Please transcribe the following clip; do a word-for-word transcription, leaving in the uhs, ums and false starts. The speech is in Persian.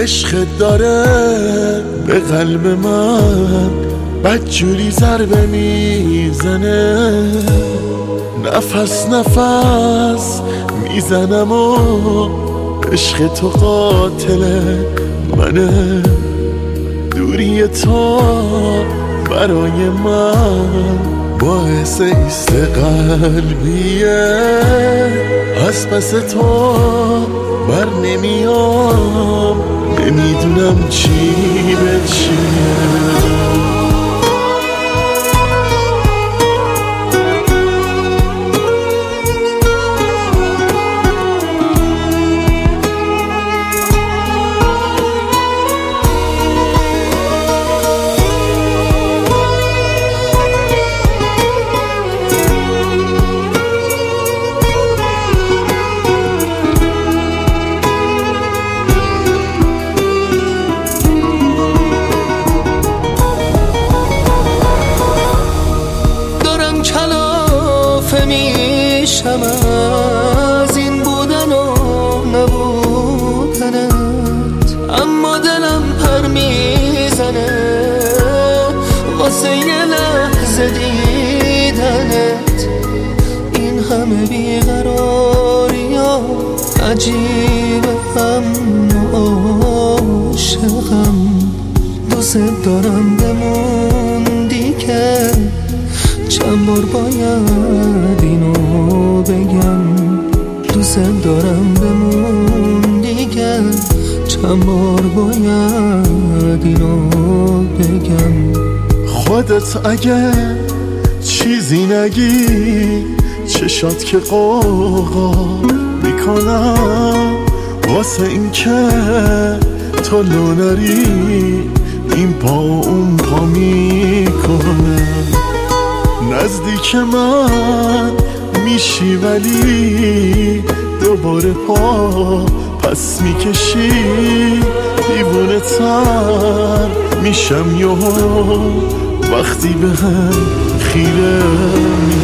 عشق داره به قلب من بدجوری ضربه میزنه، نفس نفس میزنم و عشق تو قاتل منه. دوری تو برای من باعث ایست قلبیه، از پس تو بر نمیام، نمیدونم چی به چیه. میشم از این بودن و نبودنت، اما دلم پر میزنه واسه یه لحظه دیدنت. این همه بیقراری ها عجیبه، هم عاشقم، دوست دارم بموندی که چند بار باید اینو بگم. دوست دارم بمون دیگه، چند بار باید اینو بگم. خودت اگه چیزی نگی چشات که قوقا میکنم، واسه این که تو لو نری این پا اون پا میکنم. نزدیک من میشی ولی دوباره پا پس میکشی، دیوونه تر میشم یهو وقتی به هم خیره می